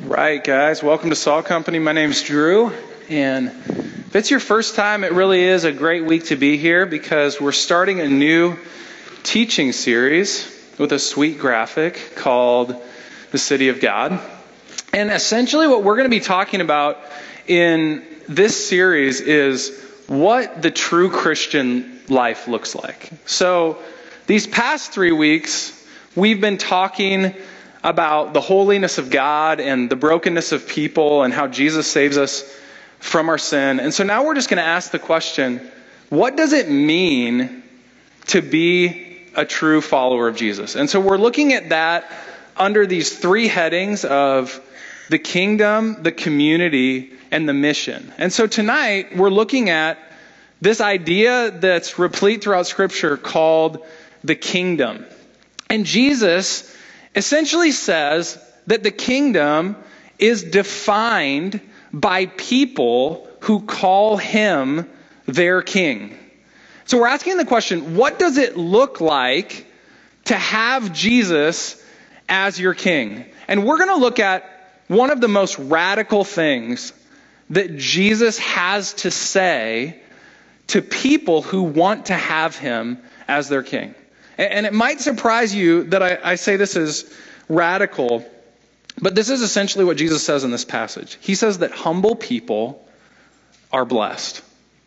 Right, guys. Welcome to Salt Company. My name's Drew, and if it's your first time, it really is a great week to be here because we're starting a new teaching series with a sweet graphic called The City of God. And essentially what we're going to be talking about in this series is what the true Christian life looks like. So these past 3 weeks, we've been talking about the holiness of God and the brokenness of people and how Jesus saves us from our sin. And so now we're just going to ask the question, what does it mean to be a true follower of Jesus? And so we're looking at that under these 3 headings of the kingdom, the community, and the mission. And so tonight we're looking at this idea that's replete throughout Scripture called the kingdom. And Jesus essentially says that the kingdom is defined by people who call him their king. So we're asking the question, what does it look like to have Jesus as your king? And we're going to look at one of the most radical things that Jesus has to say to people who want to have him as their king. And it might surprise you that I say this is radical, but this is essentially what Jesus says in this passage. He says that humble people are blessed.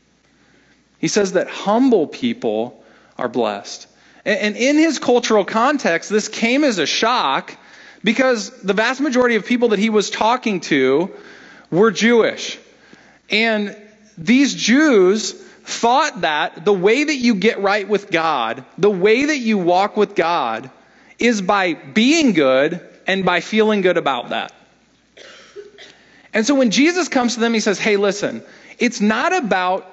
He says that humble people are blessed. And in his cultural context, this came as a shock because the vast majority of people that he was talking to were Jewish. And these Jews thought that the way that you get right with God, the way that you walk with God, is by being good and by feeling good about that. And so when Jesus comes to them, he says, hey, listen, it's not about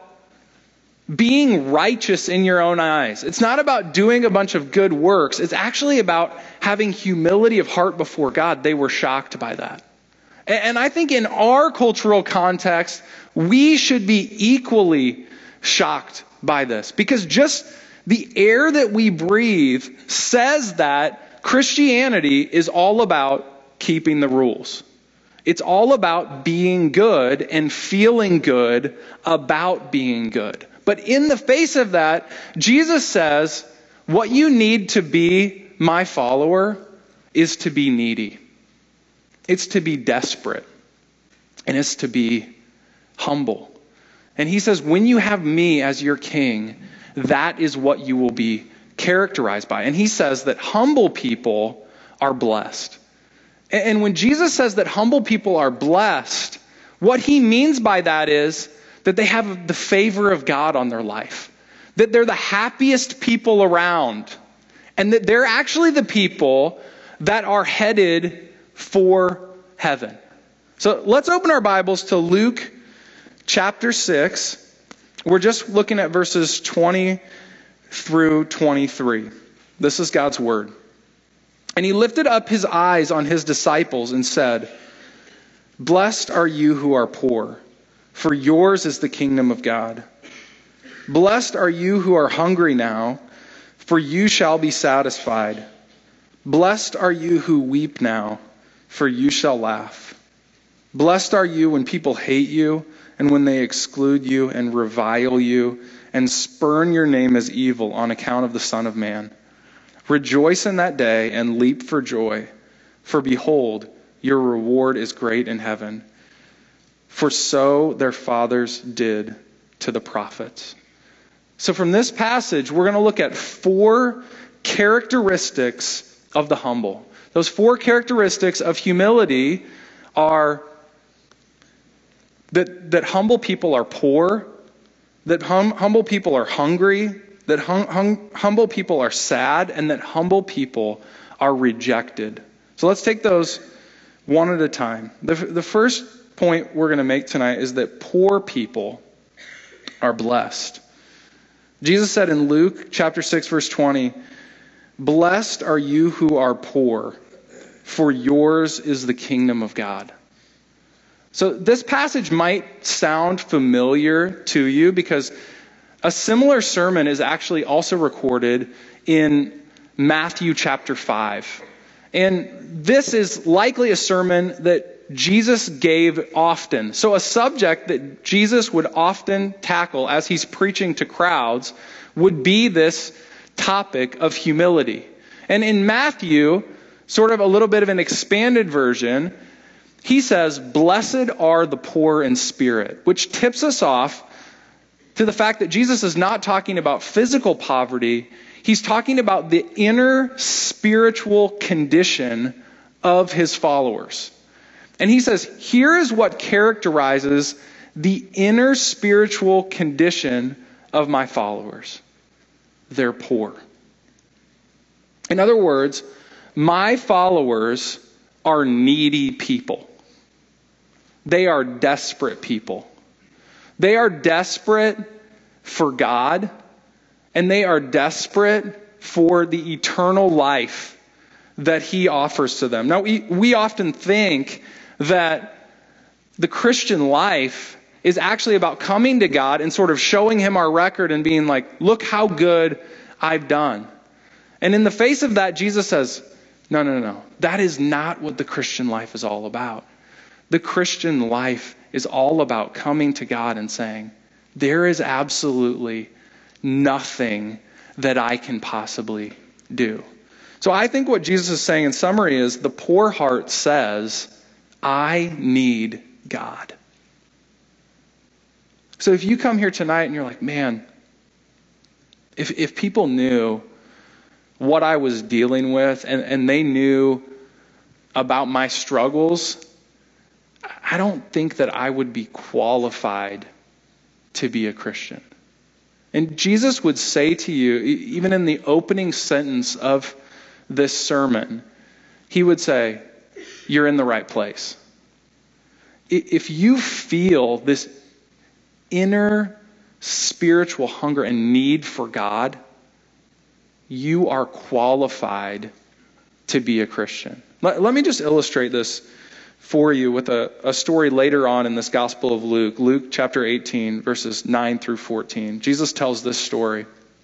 being righteous in your own eyes. It's not about doing a bunch of good works. It's actually about having humility of heart before God. They were shocked by that. And I think in our cultural context, we should be equally shocked by this, because just the air that we breathe says that Christianity is all about keeping the rules. It's all about being good and feeling good about being good. But in the face of that, Jesus says, what you need to be my follower is to be needy. It's to be desperate. And it's to be humble. And he says, when you have me as your king, that is what you will be characterized by. And he says that humble people are blessed. And when Jesus says that humble people are blessed, what he means by that is that they have the favor of God on their life. That they're the happiest people around. And that they're actually the people that are headed for heaven. So let's open our Bibles to Luke chapter 6, we're just looking at verses 20 through 23. This is God's word. And he lifted up his eyes on his disciples and said, blessed are you who are poor, for yours is the kingdom of God. Blessed are you who are hungry now, for you shall be satisfied. Blessed are you who weep now, for you shall laugh. Blessed are you when people hate you, and when they exclude you and revile you and spurn your name as evil on account of the Son of Man. Rejoice in that day and leap for joy, for behold, your reward is great in heaven. For so their fathers did to the prophets. So from this passage, we're going to look at 4 characteristics of the humble. Those 4 characteristics of humility are that humble people are poor, that humble people are hungry, that humble people are sad, and that humble people are rejected. So let's take those one at a time. The first point we're going to make tonight is that poor people are blessed. Jesus said in Luke chapter 6, verse 20, blessed are you who are poor, for yours is the kingdom of God. So this passage might sound familiar to you because a similar sermon is actually also recorded in Matthew chapter 5. And this is likely a sermon that Jesus gave often. So a subject that Jesus would often tackle as he's preaching to crowds would be this topic of humility. And in Matthew, sort of a little bit of an expanded version, he says, "Blessed are the poor in spirit," which tips us off to the fact that Jesus is not talking about physical poverty. He's talking about the inner spiritual condition of his followers. And he says, here is what characterizes the inner spiritual condition of my followers. They're poor. In other words, my followers are needy people. They are desperate people. They are desperate for God, and they are desperate for the eternal life that he offers to them. Now, we often think that the Christian life is actually about coming to God and sort of showing him our record and being like, look how good I've done. And in the face of that, Jesus says, no. That is not what the Christian life is all about. The Christian life is all about coming to God and saying, there is absolutely nothing that I can possibly do. So I think what Jesus is saying in summary is the poor heart says, I need God. So if you come here tonight and you're like, man, if people knew what I was dealing with and they knew about my struggles, I don't think that I would be qualified to be a Christian. And Jesus would say to you, even in the opening sentence of this sermon, he would say, you're in the right place. If you feel this inner spiritual hunger and need for God, you are qualified to be a Christian. Let me just illustrate this for you with a story later on in this Gospel of Luke. Luke chapter 18, verses 9 through 14. Jesus tells this story.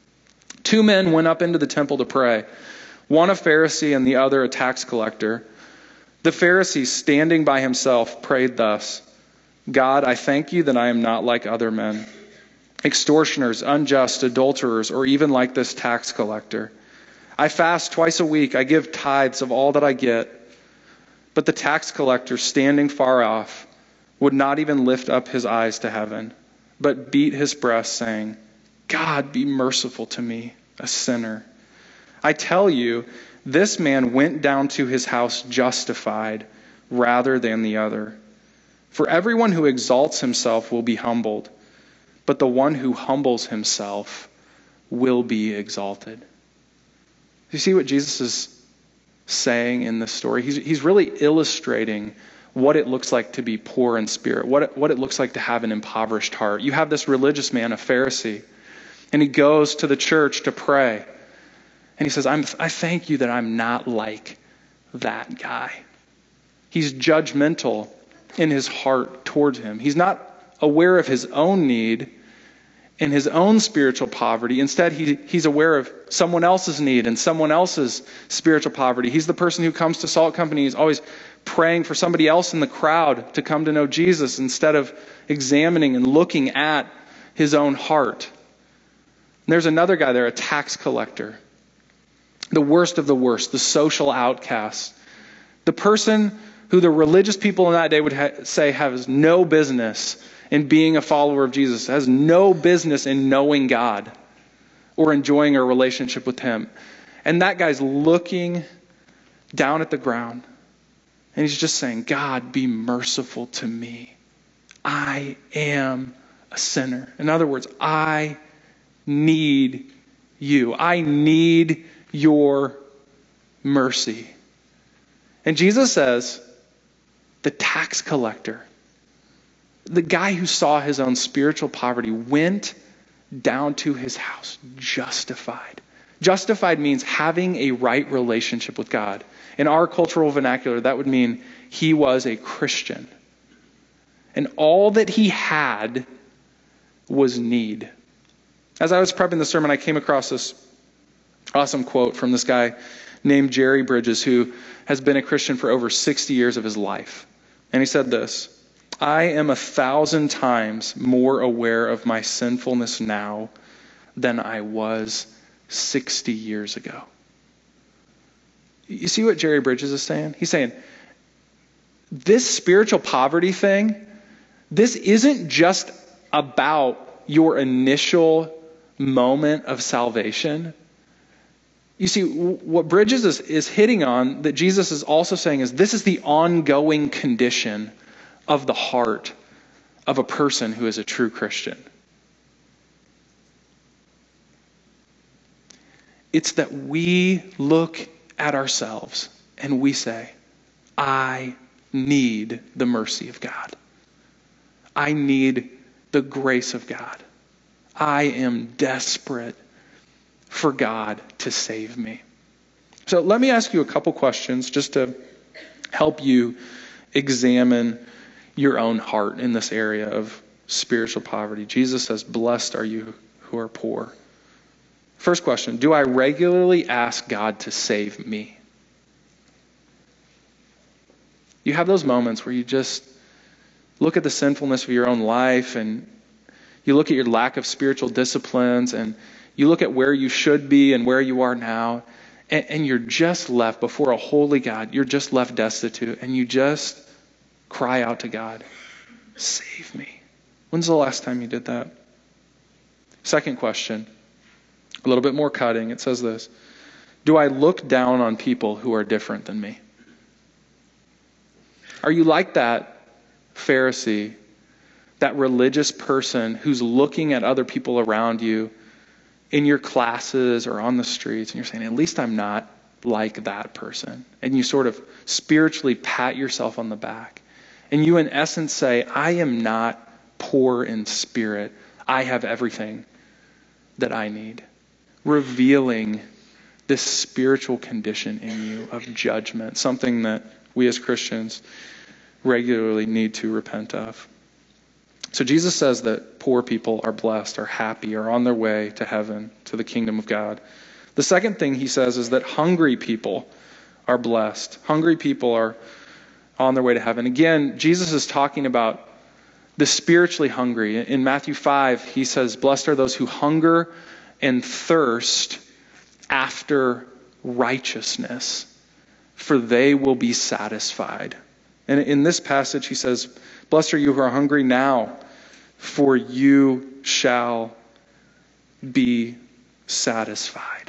2 men went up into the temple to pray, one a Pharisee and the other a tax collector. The Pharisee, standing by himself, prayed thus, God, I thank you that I am not like other men, extortioners, unjust, adulterers, or even like this tax collector. I fast twice a week. I give tithes of all that I get. But the tax collector, standing far off, would not even lift up his eyes to heaven, but beat his breast, saying, God, be merciful to me, a sinner. I tell you, this man went down to his house justified rather than the other. For everyone who exalts himself will be humbled, but the one who humbles himself will be exalted. You see what Jesus is saying in this story? He's really illustrating what it looks like to be poor in spirit, what it looks like to have an impoverished heart. You have this religious man, a Pharisee, and he goes to the church to pray. And he says, I thank you that I'm not like that guy. He's judgmental in his heart towards him. He's not aware of his own need and his own spiritual poverty. Instead, he's aware of someone else's need and someone else's spiritual poverty. He's the person who comes to Salt Company. He's always praying for somebody else in the crowd to come to know Jesus instead of examining and looking at his own heart. And there's another guy there, a tax collector. The worst of the worst, the social outcast. The person who the religious people in that day would say has no business in being a follower of Jesus, has no business in knowing God or enjoying a relationship with him. And that guy's looking down at the ground and he's just saying, God, be merciful to me. I am a sinner. In other words, I need you. I need your mercy. And Jesus says, the tax collector, the guy who saw his own spiritual poverty, went down to his house justified. Justified means having a right relationship with God. In our cultural vernacular, that would mean he was a Christian. And all that he had was need. As I was prepping the sermon, I came across this awesome quote from this guy named Jerry Bridges, who has been a Christian for over 60 years of his life. And he said this, I am 1,000 times more aware of my sinfulness now than I was 60 years ago. You see what Jerry Bridges is saying? He's saying, this spiritual poverty thing, this isn't just about your initial moment of salvation. You see, what Bridges is hitting on, that Jesus is also saying, is this is the ongoing condition of the heart of a person who is a true Christian. It's that we look at ourselves and we say, I need the mercy of God. I need the grace of God. I am desperate for God to save me. So let me ask you a couple questions just to help you examine your own heart in this area of spiritual poverty. Jesus says, blessed are you who are poor. First question, do I regularly ask God to save me? You have those moments where you just look at the sinfulness of your own life, and you look at your lack of spiritual disciplines, and you look at where you should be and where you are now, and you're just left before a holy God. You're just left destitute, and you just cry out to God, save me. When's the last time you did that? Second question, a little bit more cutting. It says this, do I look down on people who are different than me? Are you like that Pharisee, that religious person who's looking at other people around you in your classes or on the streets, and you're saying, at least I'm not like that person. And you sort of spiritually pat yourself on the back. And you in essence say, I am not poor in spirit. I have everything that I need. Revealing this spiritual condition in you of judgment, something that we as Christians regularly need to repent of. So Jesus says that poor people are blessed, are happy, are on their way to heaven, to the kingdom of God. The second thing he says is that hungry people are blessed. Hungry people are on their way to heaven. Again, Jesus is talking about the spiritually hungry. In Matthew 5, he says, blessed are those who hunger and thirst after righteousness, for they will be satisfied. And in this passage, he says, blessed are you who are hungry now, for you shall be satisfied.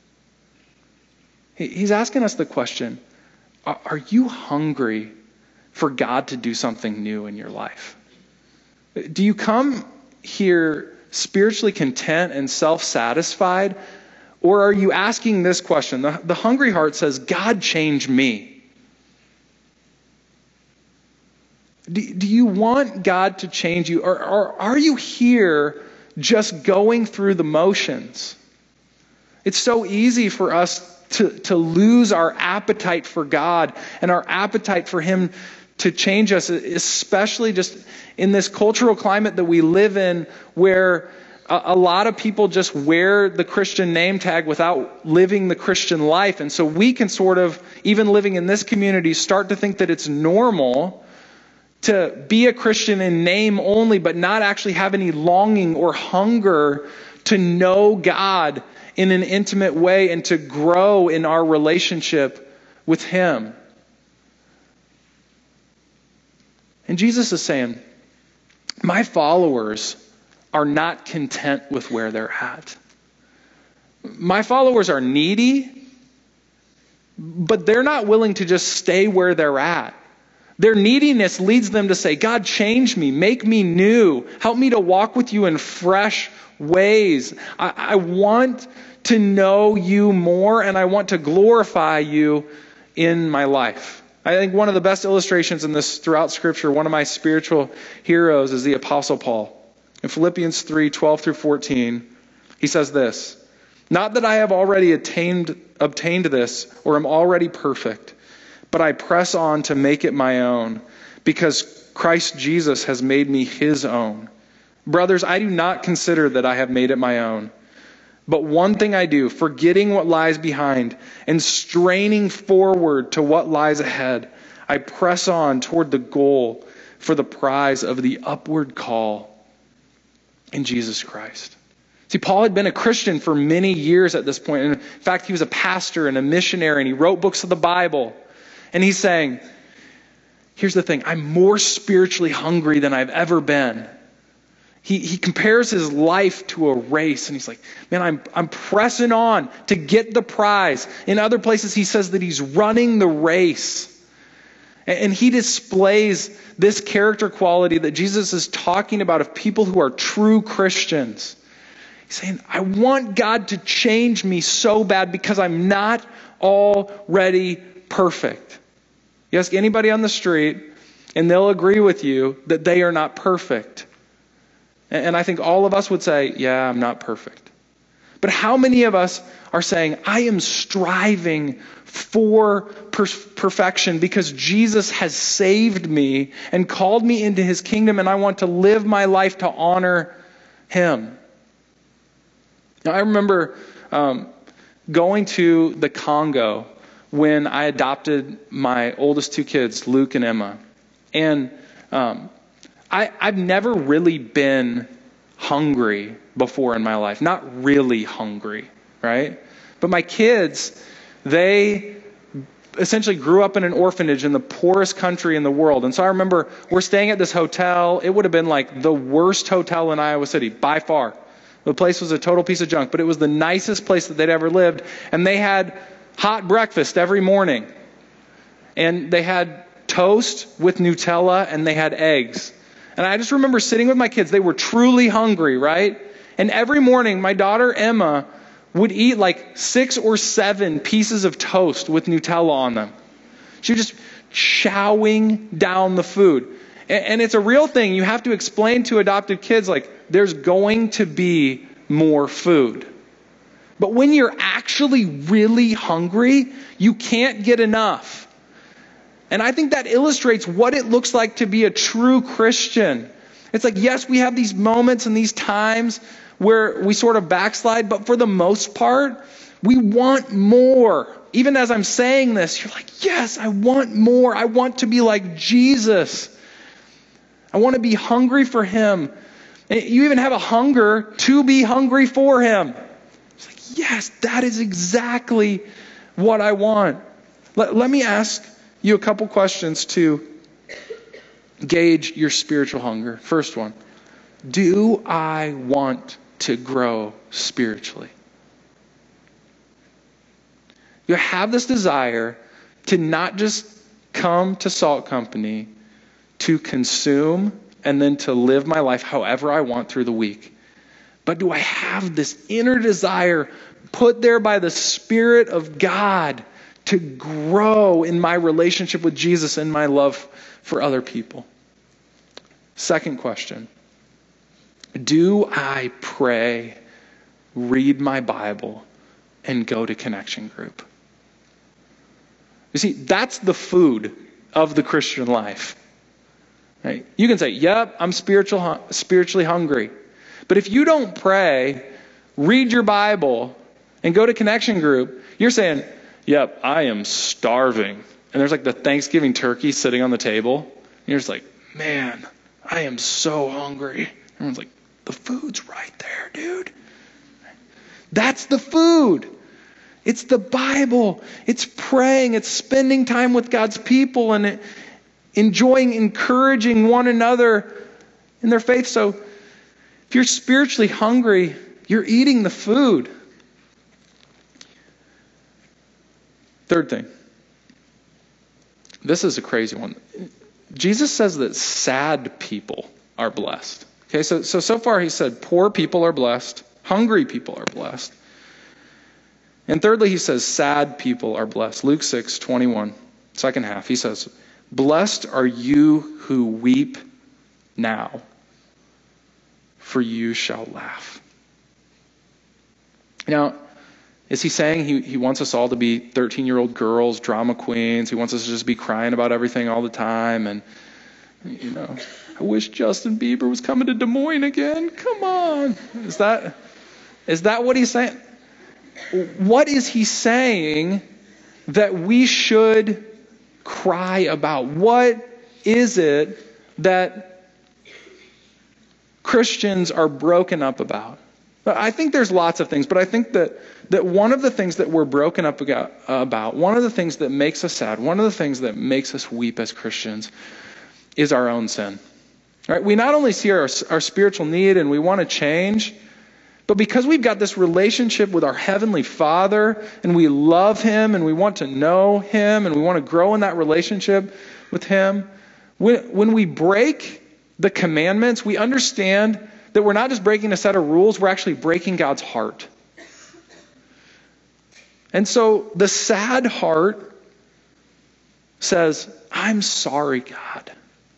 He's asking us the question, are you hungry for God to do something new in your life? Do you come here spiritually content and self-satisfied? Or are you asking this question? The hungry heart says, God, change me. Do you want God to change you? Or are you here just going through the motions? It's so easy for us to lose our appetite for God and our appetite for Him to change us, especially just in this cultural climate that we live in, where a lot of people just wear the Christian name tag without living the Christian life. And so we can sort of, even living in this community, start to think that it's normal to be a Christian in name only, but not actually have any longing or hunger to know God in an intimate way and to grow in our relationship with Him. And Jesus is saying, my followers are not content with where they're at. My followers are needy, but they're not willing to just stay where they're at. Their neediness leads them to say, God, change me, make me new, help me to walk with you in fresh ways. I want to know you more, and I want to glorify you in my life. I think one of the best illustrations in this throughout Scripture, one of my spiritual heroes, is the Apostle Paul. In Philippians 3:12 through 14, he says this, not that I have already obtained this or am already perfect, but I press on to make it my own, because Christ Jesus has made me His own. Brothers, I do not consider that I have made it my own. But one thing I do, forgetting what lies behind and straining forward to what lies ahead, I press on toward the goal for the prize of the upward call in Jesus Christ. See, Paul had been a Christian for many years at this point. And in fact, he was a pastor and a missionary, and he wrote books of the Bible. And he's saying, here's the thing, I'm more spiritually hungry than I've ever been. He compares his life to a race, and he's like, man, I'm pressing on to get the prize. In other places, he says that he's running the race. And he displays this character quality that Jesus is talking about of people who are true Christians. He's saying, I want God to change me so bad because I'm not already perfect. You ask anybody on the street, and they'll agree with you that they are not perfect. And I think all of us would say, yeah, I'm not perfect. But how many of us are saying, I am striving for perfection because Jesus has saved me and called me into his kingdom, and I want to live my life to honor him? Now, I remember going to the Congo when I adopted my oldest two kids, Luke and Emma. And I've never really been hungry before in my life. Not really hungry, right? But my kids, they essentially grew up in an orphanage in the poorest country in the world. And so I remember we're staying at this hotel. It would have been like the worst hotel in Iowa City, by far. The place was a total piece of junk, but it was the nicest place that they'd ever lived. And they had hot breakfast every morning. And they had toast with Nutella, and they had eggs. And I just remember sitting with my kids. They were truly hungry, right? And every morning, my daughter Emma would eat like 6 or 7 pieces of toast with Nutella on them. She was just chowing down the food. And it's a real thing. You have to explain to adopted kids, like, there's going to be more food. But when you're actually really hungry, you can't get enough. And I think that illustrates what it looks like to be a true Christian. It's like, yes, we have these moments and these times where we sort of backslide, but for the most part, we want more. Even as I'm saying this, you're like, yes, I want more. I want to be like Jesus. I want to be hungry for him. And you even have a hunger to be hungry for him. It's like, yes, that is exactly what I want. Let me ask you a couple questions to gauge your spiritual hunger. First one, do I want to grow spiritually? You have this desire to not just come to Salt Company to consume and then to live my life however I want through the week. But do I have this inner desire put there by the Spirit of God to grow in my relationship with Jesus and my love for other people? Second question, do I pray, read my Bible, and go to Connection Group? You see, that's the food of the Christian life. Right? You can say, yep, I'm spiritually hungry. But if you don't pray, read your Bible, and go to Connection Group, you're saying, yep, I am starving. And there's like the Thanksgiving turkey sitting on the table. And you're just like, man, I am so hungry. Everyone's like, the food's right there, dude. That's the food. It's the Bible. It's praying. It's spending time with God's people and enjoying, encouraging one another in their faith. So if you're spiritually hungry, you're eating the food. Third thing. This is a crazy one. Jesus says that sad people are blessed. Okay, so far he said poor people are blessed, hungry people are blessed. And thirdly, he says sad people are blessed. Luke 6:21, second half, he says, blessed are you who weep now, for you shall laugh. Now, is he saying he wants us all to be 13-year-old girls, drama queens? He wants us to just be crying about everything all the time? And, you know, I wish Justin Bieber was coming to Des Moines again. Come on. Is that what he's saying? What is he saying that we should cry about. What is it that Christians are broken up about? I think there's lots of things, but I think that one of the things that we're broken up about, one of the things that makes us sad, one of the things that makes us weep as Christians is our own sin. Right? We not only see our spiritual need and we want to change, but because we've got this relationship with our Heavenly Father and we love Him and we want to know Him and we want to grow in that relationship with Him, when we break the commandments, we understand that we're not just breaking a set of rules, we're actually breaking God's heart. And so the sad heart says, I'm sorry, God.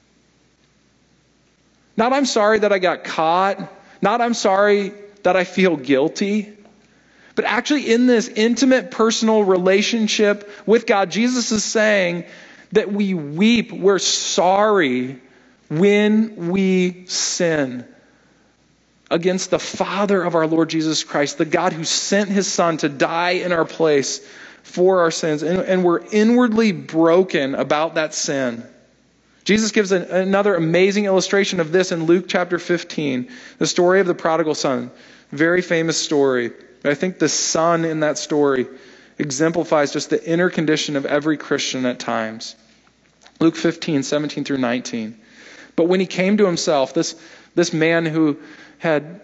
Not I'm sorry that I got caught. Not I'm sorry that I feel guilty. But actually in this intimate personal relationship with God, Jesus is saying that we weep, we're sorry when we sin against the Father of our Lord Jesus Christ, the God who sent His Son to die in our place for our sins. And we're inwardly broken about that sin. Jesus gives another amazing illustration of this in Luke chapter 15, the story of the prodigal son. Very famous story. I think the son in that story exemplifies just the inner condition of every Christian at times. Luke 15, 17 through 19. But when he came to himself, this man who had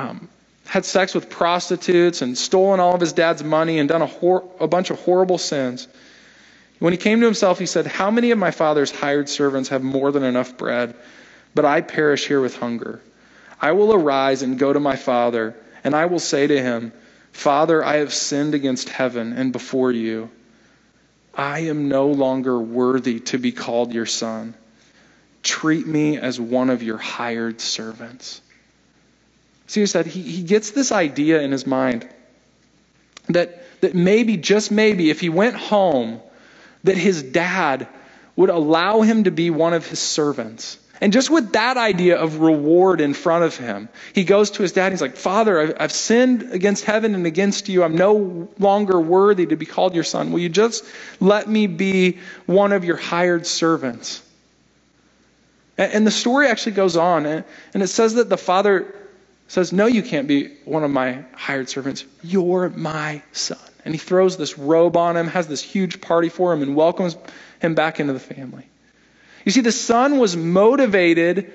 sex with prostitutes and stolen all of his dad's money and done a bunch of horrible sins. When he came to himself, he said, how many of my father's hired servants have more than enough bread, but I perish here with hunger? I will arise and go to my father, and I will say to him, Father, I have sinned against heaven and before you. I am no longer worthy to be called your son. Treat me as one of your hired servants. See, he said he gets this idea in his mind that maybe, just maybe, if he went home, that his dad would allow him to be one of his servants. And just with that idea of reward in front of him, he goes to his dad and he's like, Father, I've sinned against heaven and against you. I'm no longer worthy to be called your son. Will you just let me be one of your hired servants? And the story actually goes on, and it says that the father says, no, you can't be one of my hired servants. You're my son. And he throws this robe on him, has this huge party for him, and welcomes him back into the family. You see, the son was motivated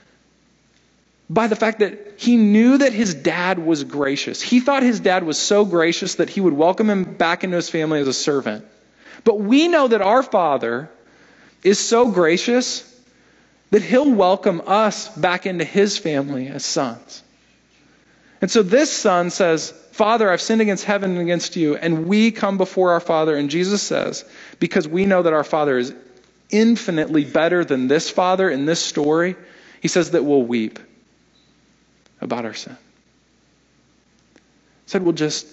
by the fact that he knew that his dad was gracious. He thought his dad was so gracious that he would welcome him back into his family as a servant. But we know that our Father is so gracious that He'll welcome us back into His family as sons. And so this son says, Father, I've sinned against heaven and against you. And we come before our Father. And Jesus says, because we know that our Father is infinitely better than this father in this story, He says that we'll weep about our sin. He said we'll just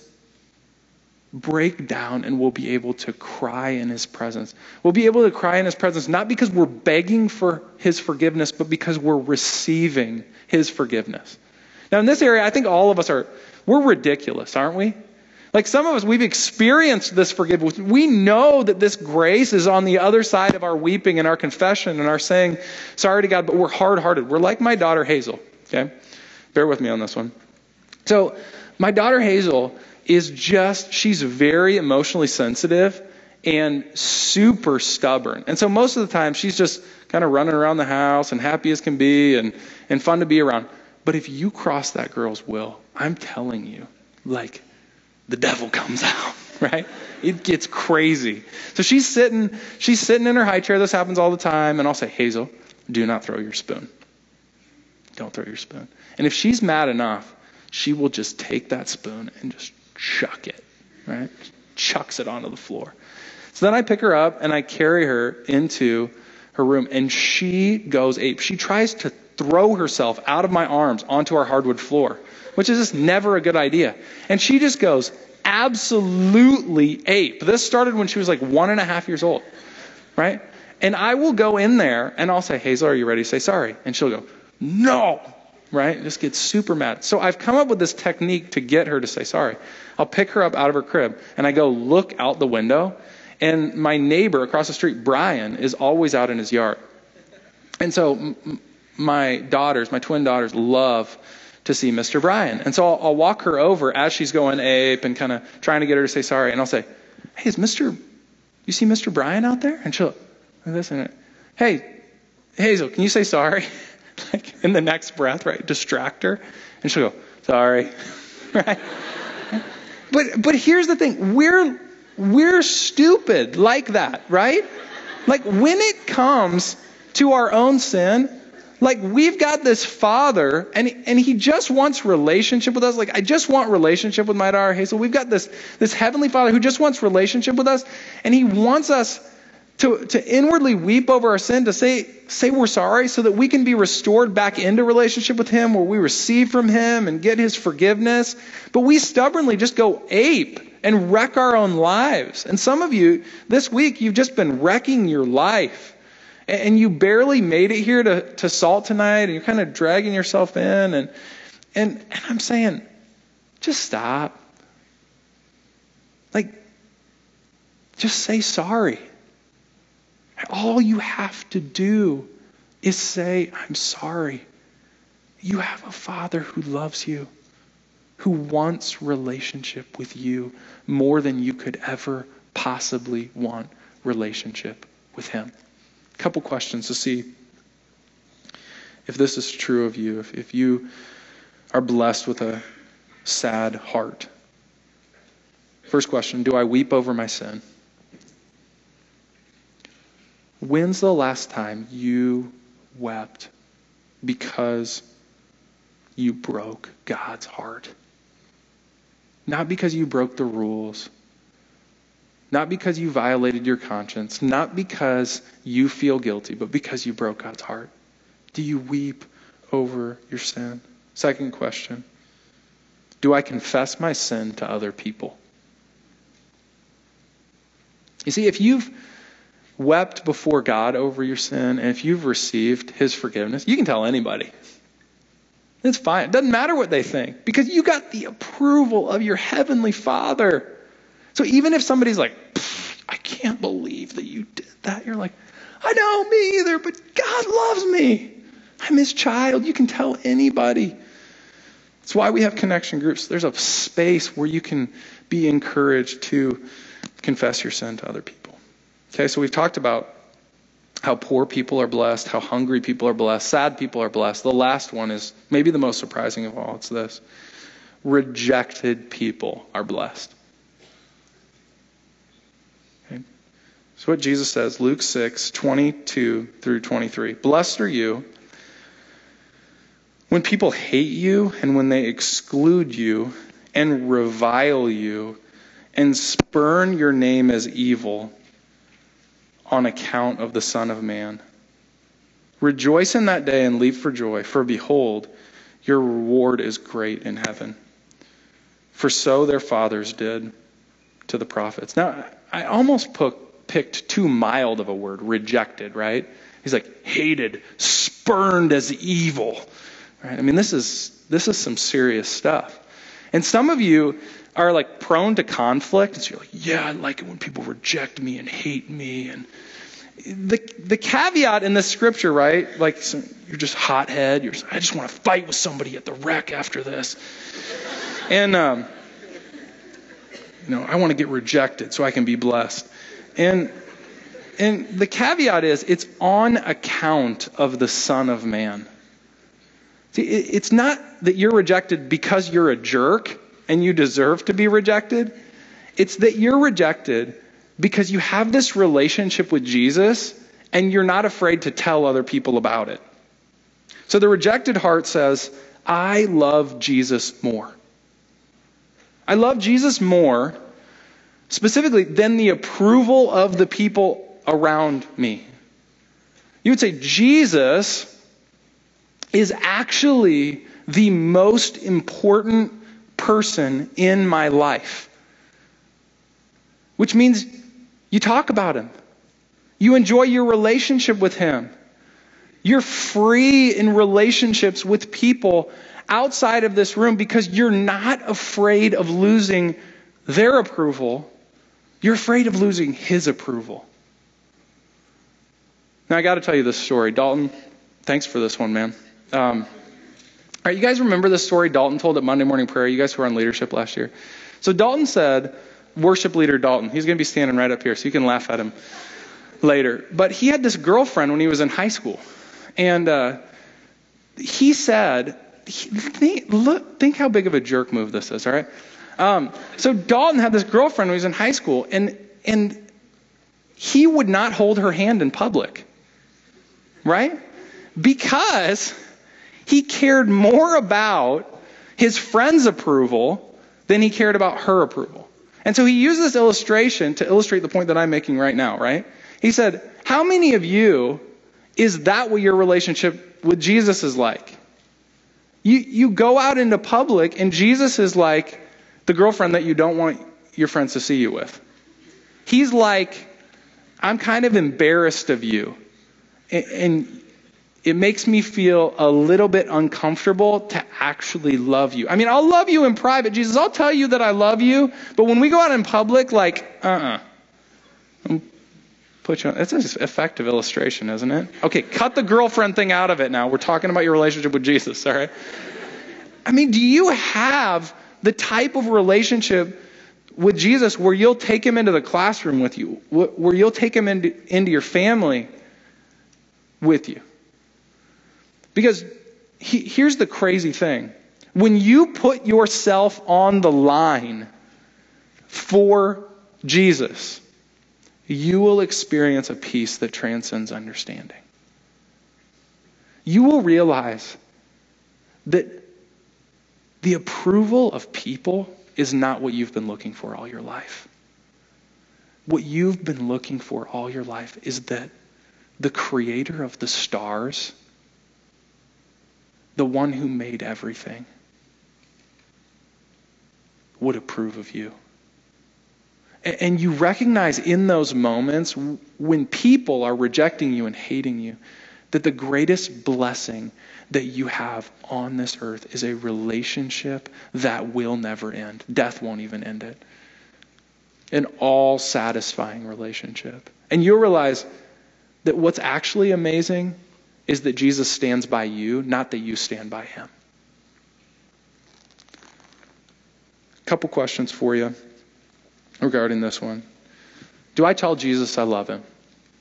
break down and we'll be able to cry in His presence. We'll be able to cry in His presence, not because we're begging for His forgiveness, but because we're receiving His forgiveness. Now in this area, I think all of us we're ridiculous, aren't we? Like some of us, we've experienced this forgiveness. We know that this grace is on the other side of our weeping and our confession and our saying sorry to God, but we're hard-hearted. We're like my daughter Hazel, okay? Bear with me on this one. So my daughter Hazel she's very emotionally sensitive and super stubborn. And so most of the time she's just kind of running around the house and happy as can be and fun to be around. But if you cross that girl's will, I'm telling you, like the devil comes out, right? It gets crazy. So she's sitting in her high chair. This happens all the time. And I'll say, Hazel, do not throw your spoon. Don't throw your spoon. And if she's mad enough, she will just take that spoon and just chuck it, right? Chucks it onto the floor. So then I pick her up and I carry her into her room and she goes ape. She tries to throw herself out of my arms onto our hardwood floor, which is just never a good idea. And she just goes absolutely ape. This started when she was like 1.5 years old, right? And I will go in there and I'll say, Hazel, are you ready to say sorry? And she'll go, no, right? Just get super mad. So I've come up with this technique to get her to say sorry. I'll pick her up out of her crib and I go look out the window And my neighbor across the street, Brian, is always out in his yard. And so my twin daughters, love to see Mr. Brian. And so I'll walk her over as she's going ape and kind of trying to get her to say sorry. And I'll say, hey, you see Mr. Brian out there? And she'll listen. Hey, Hazel, can you say sorry? Like in the next breath, right? Distract her. And she'll go, sorry. Right? But here's the thing. We're stupid like that, right? Like when it comes to our own sin, like we've got this Father and he just wants relationship with us. Like I just want relationship with my daughter Hazel. We've got this Heavenly Father who just wants relationship with us. And he wants us to inwardly weep over our sin, to say we're sorry so that we can be restored back into relationship with him where we receive from him and get his forgiveness. But we stubbornly just go ape and wreck our own lives. And some of you this week, you've just been wrecking your life. And you barely made it here to Salt tonight, and you're kind of dragging yourself in. And I'm saying, just stop. Like, just say sorry. All you have to do is say, I'm sorry. You have a Father who loves you, who wants relationship with you more than you could ever possibly want relationship with him. Couple questions to see if this is true of you, if you are blessed with a sad heart. First question, do I weep over my sin? When's the last time you wept because you broke God's heart? Not because you broke the rules. Not because you violated your conscience, not because you feel guilty, but because you broke God's heart. Do you weep over your sin? Second question, do I confess my sin to other people? You see, if you've wept before God over your sin, and if you've received his forgiveness, you can tell anybody. It's fine. It doesn't matter what they think, because you got the approval of your Heavenly Father. So even if somebody's like, I can't believe that you did that. You're like, I know, me either, but God loves me. I'm his child. You can tell anybody. That's why we have connection groups. There's a space where you can be encouraged to confess your sin to other people. Okay, so we've talked about how poor people are blessed, how hungry people are blessed, sad people are blessed. The last one is maybe the most surprising of all. It's this. Rejected people are blessed. So what Jesus says, Luke 6:22 through 23. Blessed are you when people hate you and when they exclude you and revile you and spurn your name as evil on account of the Son of Man. Rejoice in that day and leap for joy, for behold, your reward is great in heaven. For so their fathers did to the prophets. Now, I almost picked too mild of a word, rejected, right? He's like hated, spurned as evil, right? I mean, this is some serious stuff. And some of you are like prone to conflict. And so you're like, yeah, I like it when people reject me and hate me. And the caveat in this scripture, right? Like you're just hothead. I just want to fight with somebody at the wreck after this. And, I want to get rejected so I can be blessed. And the caveat is it's on account of the Son of Man. See, it's not that you're rejected because you're a jerk and you deserve to be rejected. It's that you're rejected because you have this relationship with Jesus and you're not afraid to tell other people about it. So the rejected heart says, I love Jesus more. I love Jesus more, specifically, than the approval of the people around me. You would say Jesus is actually the most important person in my life. Which means you talk about him. You enjoy your relationship with him. You're free in relationships with people outside of this room because you're not afraid of losing their approval You're afraid of losing his approval. Now, I got to tell you this story. Dalton, thanks for this one, man. All right, you guys remember the story Dalton told at Monday Morning Prayer? You guys who were on leadership last year. So Dalton said, worship leader Dalton, he's going to be standing right up here, so you can laugh at him later. But he had this girlfriend when he was in high school. And he said, think how big of a jerk move this is, all right? So Dalton had this girlfriend when he was in high school, and he would not hold her hand in public, right? Because he cared more about his friend's approval than he cared about her approval. And so he used this illustration to illustrate the point that I'm making right now, right? He said, how many of you, is that what your relationship with Jesus is like? You go out into public and Jesus is like the girlfriend that you don't want your friends to see you with. He's like, I'm kind of embarrassed of you. And it makes me feel a little bit uncomfortable to actually love you. I mean, I'll love you in private, Jesus. I'll tell you that I love you. But when we go out in public, like, put you on. It's an effective illustration, isn't it? Okay, cut the girlfriend thing out of it now. We're talking about your relationship with Jesus, all right? I mean, do you have the type of relationship with Jesus where you'll take him into the classroom with you, where you'll take him into your family with you? Because here's the crazy thing. When you put yourself on the line for Jesus, you will experience a peace that transcends understanding. You will realize that the approval of people is not what you've been looking for all your life. What you've been looking for all your life is that the creator of the stars, the one who made everything, would approve of you. And you recognize in those moments when people are rejecting you and hating you, that the greatest blessing that you have on this earth is a relationship that will never end. Death won't even end it. An all-satisfying relationship. And you'll realize that what's actually amazing is that Jesus stands by you, not that you stand by him. A couple questions for you regarding this one. Do I tell Jesus I love him?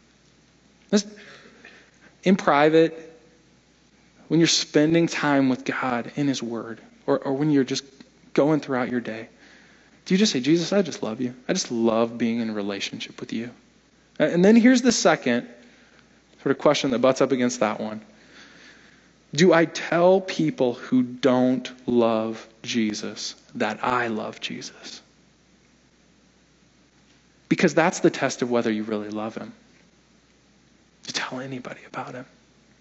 In private, when you're spending time with God in his word, or when you're just going throughout your day, do you just say, Jesus, I just love you. I just love being in a relationship with you. And then here's the second sort of question that butts up against that one. Do I tell people who don't love Jesus that I love Jesus? Because that's the test of whether you really love him. To tell anybody about him.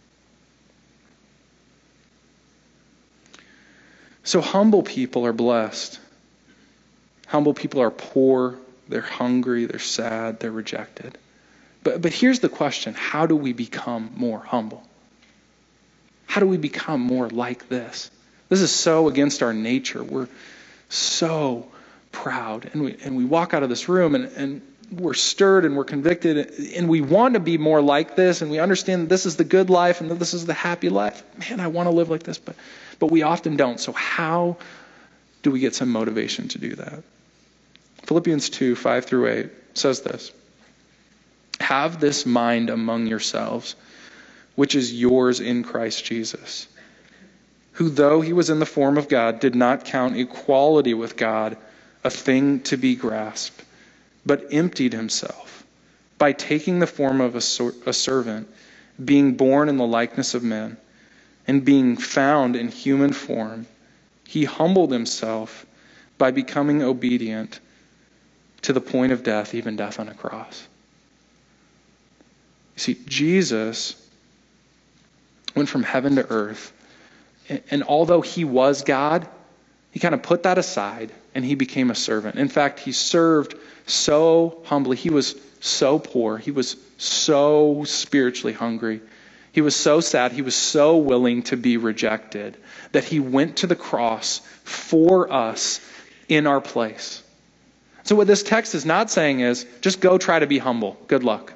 So humble people are blessed. Humble people are poor, they're hungry, they're sad, they're rejected. But here's the question, how do we become more humble? How do we become more like this? This is so against our nature. We're so proud. And we walk out of this room and we're stirred and we're convicted and we want to be more like this and we understand that this is the good life and that this is the happy life. Man, I want to live like this, but we often don't. So how do we get some motivation to do that? Philippians 2, 5-8 says this. Have this mind among yourselves, which is yours in Christ Jesus, who though he was in the form of God, did not count equality with God a thing to be grasped, but emptied himself by taking the form of a servant, being born in the likeness of men, and being found in human form, he humbled himself by becoming obedient to the point of death, even death on a cross. You see, Jesus went from heaven to earth, and although he was God, he kind of put that aside and he became a servant. In fact, he served so humbly. He was so poor. He was so spiritually hungry. He was so sad. He was so willing to be rejected that he went to the cross for us in our place. So what this text is not saying is, just go try to be humble. Good luck.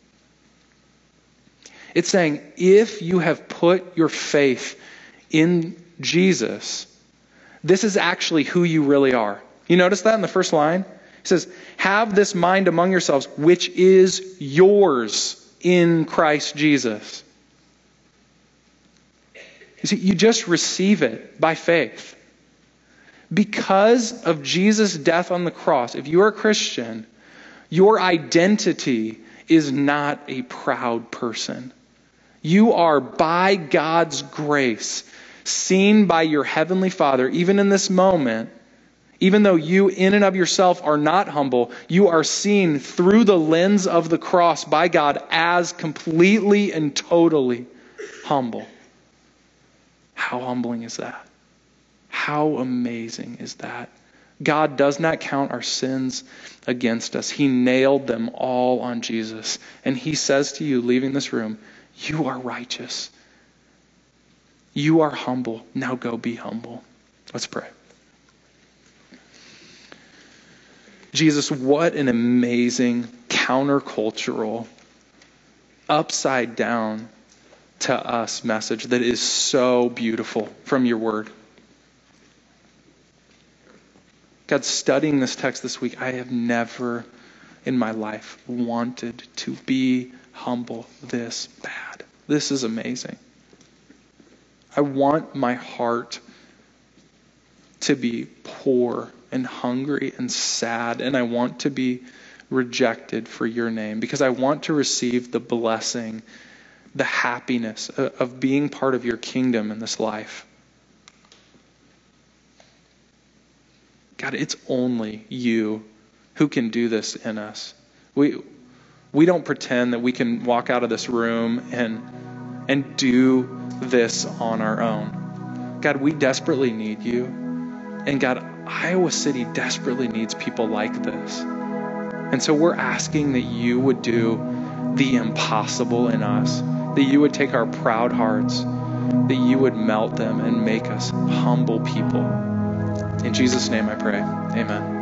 It's saying, if you have put your faith in Jesus, this is actually who you really are. You notice that in the first line? It says, have this mind among yourselves, which is yours in Christ Jesus. You see, you just receive it by faith. Because of Jesus' death on the cross, if you are a Christian, your identity is not a proud person. You are, by God's grace, seen by your Heavenly Father, even in this moment. Even though you in and of yourself are not humble, you are seen through the lens of the cross by God as completely and totally humble. How humbling is that? How amazing is that? God does not count our sins against us. He nailed them all on Jesus. And He says to you, leaving this room, you are righteous. You are humble. Now go be humble. Let's pray. Jesus, what an amazing, countercultural, upside down to us message that is so beautiful from your word. God, studying this text this week, I have never in my life wanted to be humble this bad. This is amazing. I want my heart to be poor and hungry and sad, and I want to be rejected for your name because I want to receive the blessing, the happiness of being part of your kingdom in this life. God, it's only you who can do this in us. We don't pretend that we can walk out of this room and do this on our own. God, we desperately need you. And God, Iowa City desperately needs people like this. And so we're asking that you would do the impossible in us, that you would take our proud hearts, that you would melt them and make us humble people. In Jesus' name I pray. Amen.